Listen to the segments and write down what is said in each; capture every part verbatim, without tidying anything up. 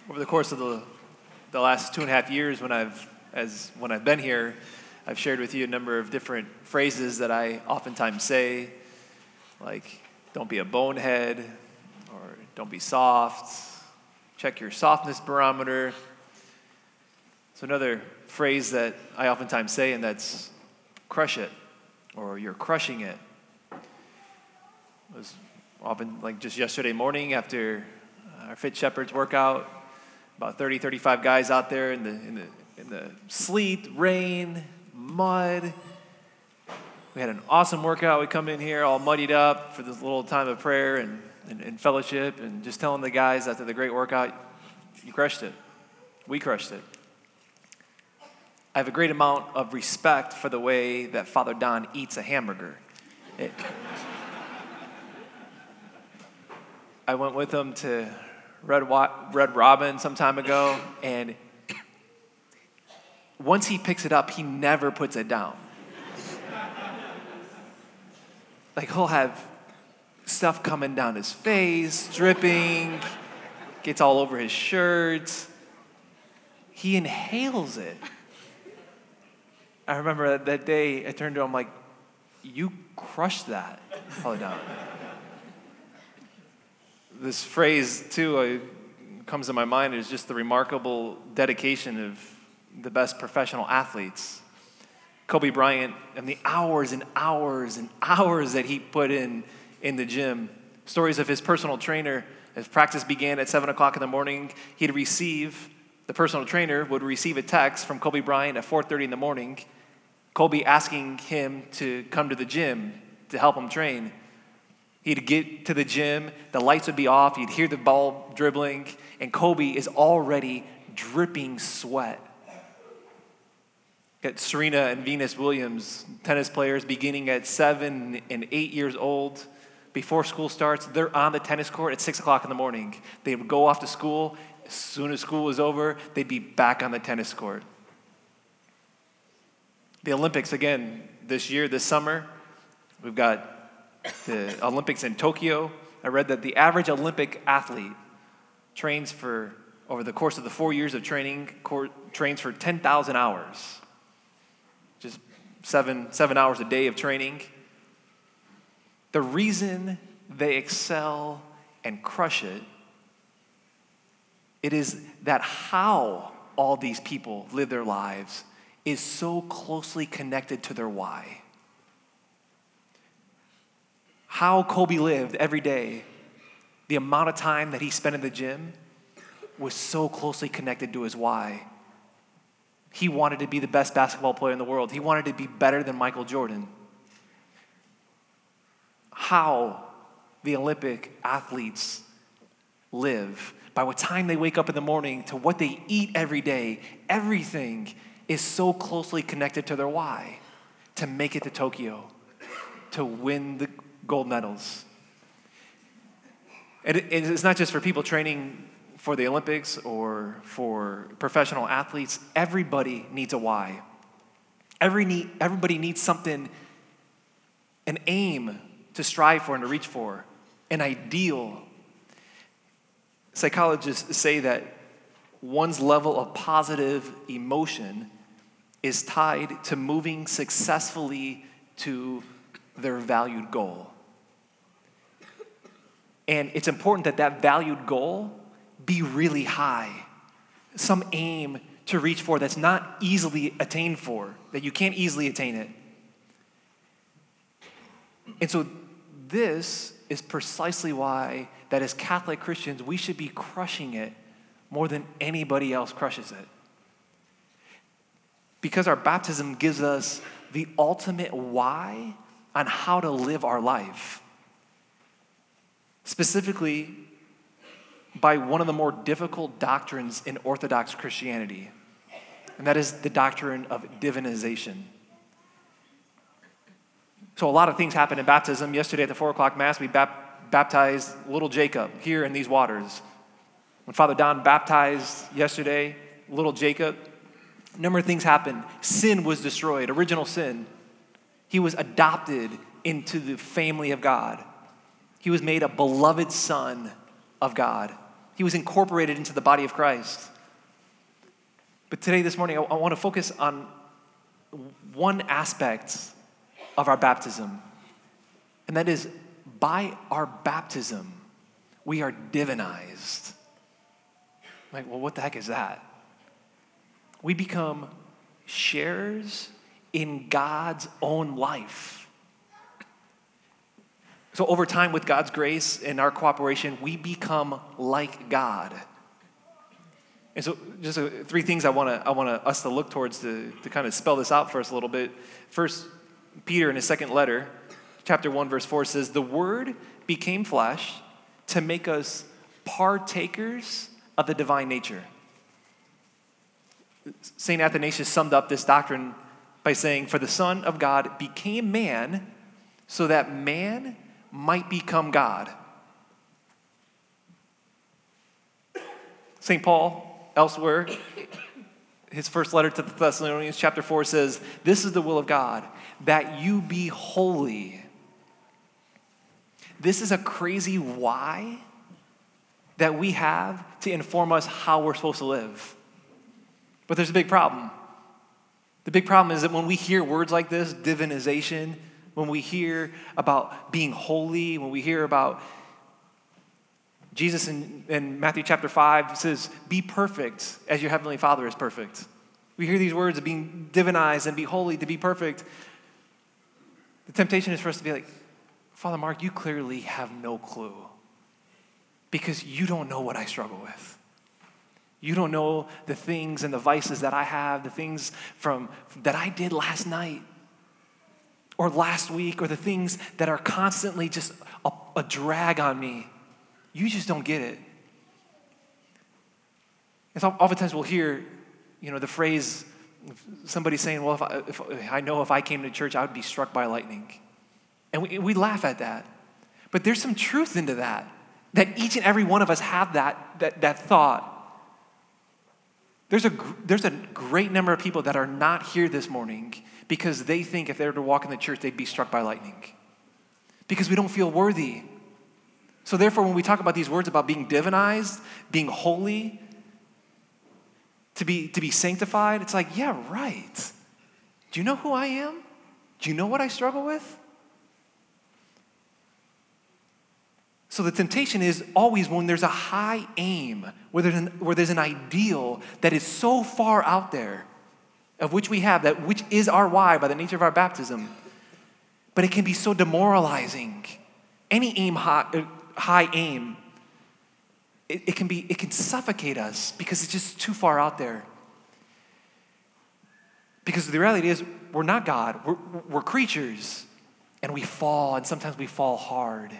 over the course of the the last two and a half years when I've as when I've been here, I've shared with you a number of different phrases that I oftentimes say, like "don't be a bonehead" or "don't be soft," "check your softness barometer." So another phrase that I oftentimes say, and that's "crush it," or "you're crushing it." It was often like just yesterday morning after our Fit Shepherds workout, about thirty, thirty-five guys out there in the in the in the sleet, rain, mud. We had an awesome workout. We come in here all muddied up for this little time of prayer and, and, and fellowship, and just telling the guys after the great workout, you crushed it. We crushed it. I have a great amount of respect for the way that Father Don eats a hamburger. It, I went with him to Red, Red Robin some time ago, and once he picks it up, he never puts it down. Like, he'll have stuff coming down his face, dripping, gets all over his shirt. He inhales it. I remember that, that day, I turned to him like, you crushed that, Father Don. This phrase, too, uh, comes to my mind is just the remarkable dedication of the best professional athletes. Kobe Bryant and the hours and hours and hours that he put in in the gym. Stories of his personal trainer. As practice began at seven o'clock in the morning, he'd receive, the personal trainer would receive a text from Kobe Bryant at four thirty in the morning, Kobe asking him to come to the gym to help him train. He'd get to the gym, the lights would be off, you'd hear the ball dribbling, and Kobe is already dripping sweat. Got Serena and Venus Williams, tennis players beginning at seven and eight years old. Before school starts, they're on the tennis court at six o'clock in the morning. They would go off to school. As soon as school was over, they'd be back on the tennis court. The Olympics, again, this year, this summer, we've got the Olympics in Tokyo. I read that the average Olympic athlete trains for, over the course of the four years of training, cor- trains for ten thousand hours. Just seven, seven hours a day of training. The reason they excel and crush it, it is that how all these people live their lives is so closely connected to their why. How Kobe lived every day, the amount of time that he spent in the gym was so closely connected to his why. He wanted to be the best basketball player in the world. He wanted to be better than Michael Jordan. How the Olympic athletes live, by what time they wake up in the morning to what they eat every day, everything is so closely connected to their why, to make it to Tokyo, to win the gold medals. And it's not just for people training for the Olympics or for professional athletes. Everybody needs a why. Every need, everybody needs something, an aim to strive for and to reach for, an ideal. Psychologists say that one's level of positive emotion is tied to moving successfully to their valued goal. And it's important that that valued goal be really high. Some aim to reach for that's not easily attained for, that you can't easily attain it. And so this is precisely why that as Catholic Christians, we should be crushing it more than anybody else crushes it. Because our baptism gives us the ultimate why on how to live our life. Specifically, by one of the more difficult doctrines in Orthodox Christianity, and that is the doctrine of divinization. So a lot of things happen in baptism. Yesterday at the four o'clock Mass, we bap- baptized little Jacob here in these waters. When Father Don baptized yesterday, little Jacob, a number of things happened. Sin was destroyed, original sin. He was adopted into the family of God. He was made a beloved son of God. He was incorporated into the body of Christ. But today, this morning, I, I want to focus on one aspect of our baptism, and that is by our baptism, we are divinized. I'm like, well, what the heck is that? We become sharers in God's own life. So over time, with God's grace and our cooperation, we become like God. And so just uh, three things I want to I want us to look towards to, to kind of spell this out for us a little bit. First, Peter in his second letter, chapter one, verse four says, the word became flesh to make us partakers of the divine nature. Saint Athanasius summed up this doctrine by saying, for the Son of God became man so that man might become God. Saint Paul, elsewhere, his first letter to the Thessalonians, chapter four says, this is the will of God, that you be holy. This is a crazy why that we have to inform us how we're supposed to live. But there's a big problem. The big problem is that when we hear words like this, divinization, when we hear about being holy, when we hear about Jesus in, in Matthew chapter five says, be perfect as your heavenly Father is perfect. We hear these words of being divinized and be holy, to be perfect. The temptation is for us to be like, Father Mark, you clearly have no clue because you don't know what I struggle with. You don't know the things and the vices that I have, the things from that I did last night or last week, or the things that are constantly just a, a drag on me. You just don't get it. And so oftentimes we'll hear, you know, the phrase, somebody saying, well, if I, if I know if I came to church, I would be struck by lightning. And we, we laugh at that. But there's some truth into that, that each and every one of us have that, that, that thought. There's a, there's a great number of people that are not here this morning because they think if they were to walk in the church, they'd be struck by lightning. Because we don't feel worthy. So therefore, when we talk about these words about being divinized, being holy, to be, to be sanctified, it's like, yeah, right. Do you know who I am? Do you know what I struggle with? So the temptation is always when there's a high aim, where there's an, where there's an ideal that is so far out there, of which we have, that which is our why by the nature of our baptism, but it can be so demoralizing. Any aim high, high aim, it, it can be it can suffocate us because it's just too far out there. Because the reality is, we're not God. We're, we're creatures, and we fall, and sometimes we fall hard.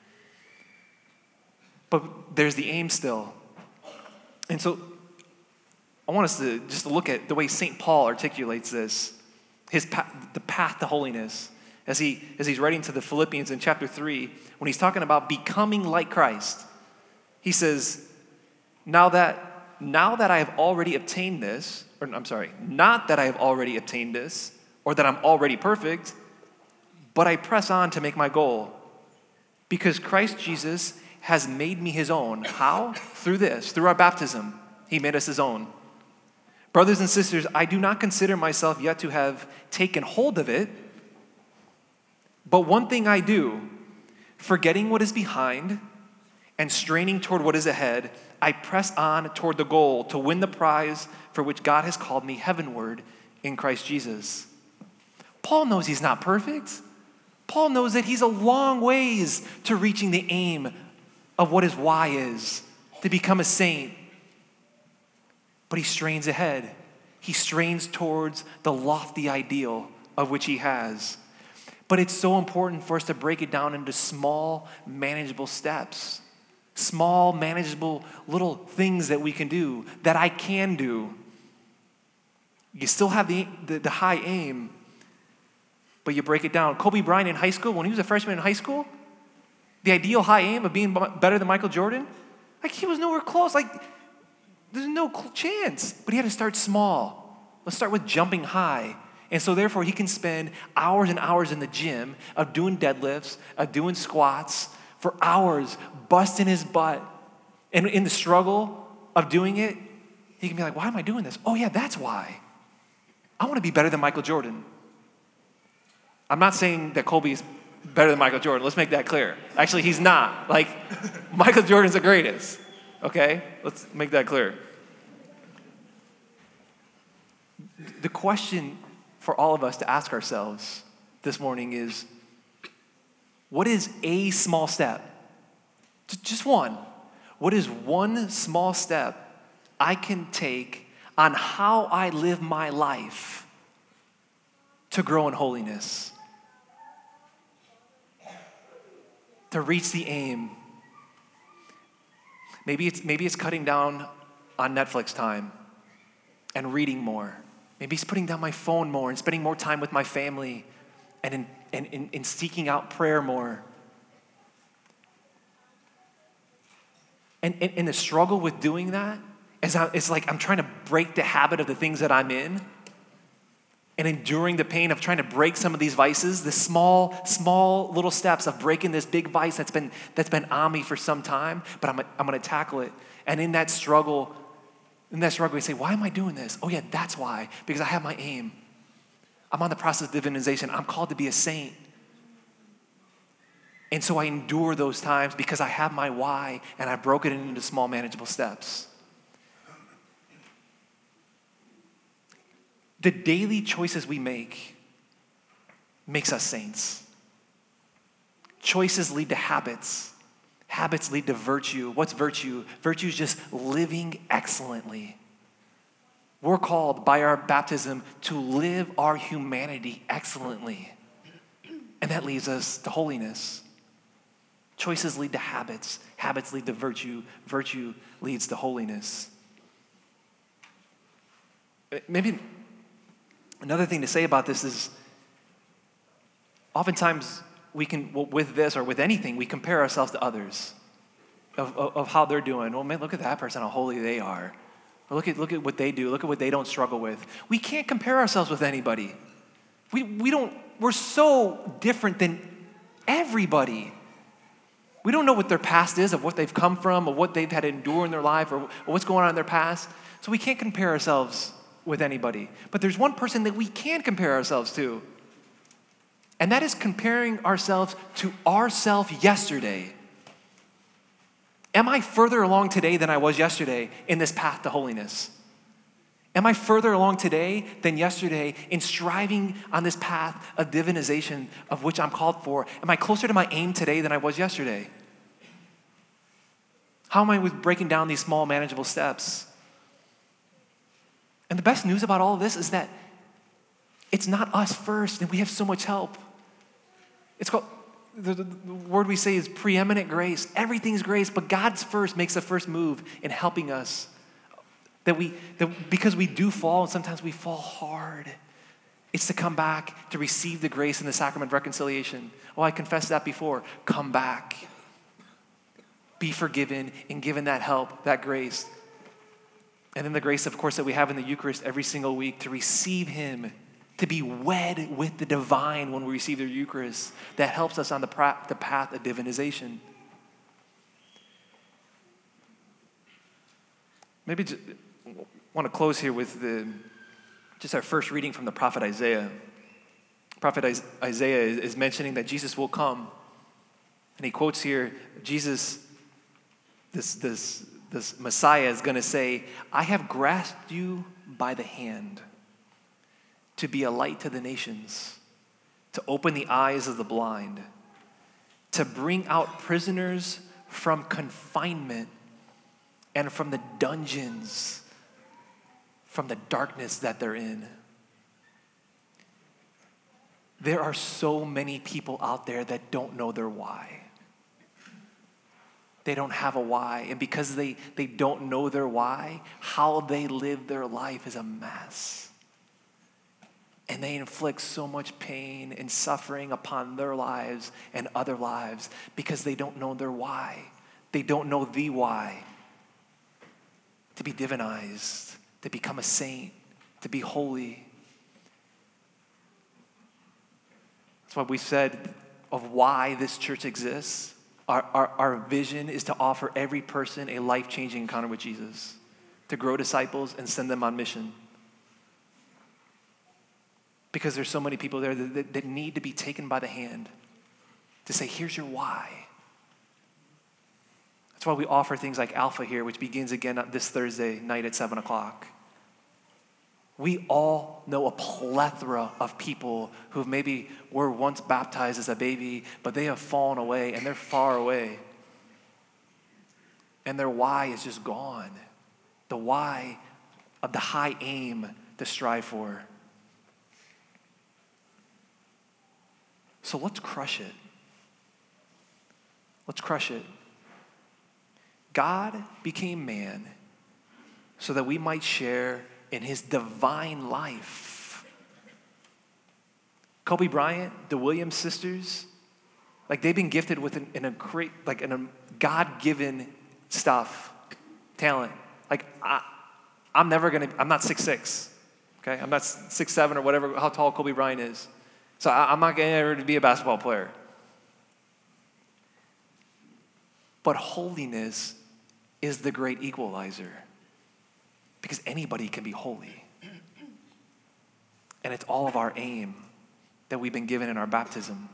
But there's the aim still. And so I want us to just look at the way Saint Paul articulates this, his path, the path to holiness, as he as he's writing to the Philippians in chapter three, when he's talking about becoming like Christ. He says, now that now that I have already obtained this, or I'm sorry, not that I have already obtained this, or that I'm already perfect, but I press on to make my goal, because Christ Jesus has made me his own. How? Through this, through our baptism. He made us his own. Brothers and sisters, I do not consider myself yet to have taken hold of it, but one thing I do, forgetting what is behind and straining toward what is ahead, I press on toward the goal to win the prize for which God has called me heavenward in Christ Jesus. Paul knows he's not perfect. Paul knows that he's a long ways to reaching the aim of what his why is, to become a saint. But he strains ahead. He strains towards the lofty ideal of which he has. But it's so important for us to break it down into small, manageable steps. Small, manageable little things that we can do, that I can do. You still have the, the, the high aim, but you break it down. Kobe Bryant in high school, when he was a freshman in high school, the ideal high aim of being better than Michael Jordan, like he was nowhere close. Like there's no chance. But he had to start small. Let's start with jumping high. And so therefore he can spend hours and hours in the gym of doing deadlifts, of doing squats for hours, busting his butt. And in the struggle of doing it, he can be like, why am I doing this? Oh yeah, that's why. I want to be better than Michael Jordan. I'm not saying that Kobe is better than Michael Jordan. Let's make that clear. Actually, he's not. Like, Michael Jordan's the greatest. Okay? Let's make that clear. The question for all of us to ask ourselves this morning is, what is a small step? Just one. What is one small step I can take on how I live my life to grow in holiness? To reach the aim. Maybe it's, maybe it's cutting down on Netflix time and reading more. Maybe it's putting down my phone more and spending more time with my family and in, and in, in seeking out prayer more. And in the struggle with doing that, is I, it's like I'm trying to break the habit of the things that I'm in and enduring the pain of trying to break some of these vices, the small, small little steps of breaking this big vice that's been that's been on me for some time, but I'm, I'm going to tackle it. And in that struggle, in that struggle, we say, why am I doing this? Oh yeah, that's why, because I have my aim. I'm on the process of divinization. I'm called to be a saint. And so I endure those times because I have my why and I broke it into small, manageable steps. The daily choices we make makes us saints. Choices lead to habits. Habits lead to virtue. What's virtue? Virtue is just living excellently. We're called by our baptism to live our humanity excellently. And that leads us to holiness. Choices lead to habits. Habits lead to virtue. Virtue leads to holiness. Maybe another thing to say about this is oftentimes we can, with this or with anything, we compare ourselves to others of, of, of how they're doing. Well, man, look at that person, how holy they are. Or look at, look at what they do. Look at what they don't struggle with. We can't compare ourselves with anybody. We, we don't, we're so different than everybody. We don't know what their past is, of what they've come from, or what they've had to endure in their life, or, or what's going on in their past. So we can't compare ourselves with anybody. But there's one person that we can compare ourselves to. And that is comparing ourselves to ourselves yesterday. Am I further along today than I was yesterday in this path to holiness? Am I further along today than yesterday in striving on this path of divinization of which I'm called for? Am I closer to my aim today than I was yesterday? How am I with breaking down these small, manageable steps? And the best news about all of this is that it's not us first, and we have so much help. It's called, the, the, the word we say is preeminent grace. Everything's grace, but God's first makes the first move in helping us. That we, that because we do fall, and sometimes we fall hard, it's to come back to receive the grace in the sacrament of reconciliation. Oh, I confessed that before. Come back. Be forgiven and given that help, that grace. And then the grace, of course, that we have in the Eucharist every single week to receive him, to be wed with the divine when we receive the Eucharist. That helps us on the, pra- the path of divinization. Maybe just, I want to close here with the, just our first reading from the prophet Isaiah. Prophet Isaiah is mentioning that Jesus will come. And he quotes here, Jesus, this, this, this Messiah is going to say, I have grasped you by the hand to be a light to the nations, to open the eyes of the blind, to bring out prisoners from confinement and from the dungeons, from the darkness that they're in. There are so many people out there that don't know their why. They don't have a why. And because they, they don't know their why, how they live their life is a mess. And they inflict so much pain and suffering upon their lives and other lives because they don't know their why. They don't know the why. To be divinized, to become a saint, to be holy. That's why we said of why this church exists. Our, our, our vision is to offer every person a life-changing encounter with Jesus, to grow disciples and send them on mission. Because there's so many people there that, that, that need to be taken by the hand to say, here's your why. That's why we offer things like Alpha here, which begins again this Thursday night at seven o'clock. We all know a plethora of people who maybe were once baptized as a baby, but they have fallen away and they're far away. And their why is just gone. The why of the high aim to strive for. So let's crush it. Let's crush it. God became man so that we might share in his divine life. Kobe Bryant, the Williams sisters, like they've been gifted with an, an a great, like an, a God-given stuff, talent. Like I, I'm never gonna, I'm not six six, okay? I'm not six seven or whatever, how tall Kobe Bryant is. So I, I'm not gonna ever be a basketball player. But holiness is the great equalizer. Because anybody can be holy. And it's all of our aim that we've been given in our baptism.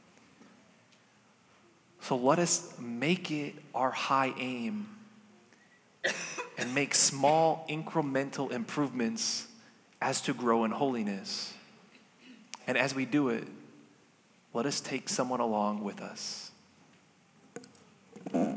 So let us make it our high aim and make small incremental improvements as to grow in holiness. And as we do it, let us take someone along with us.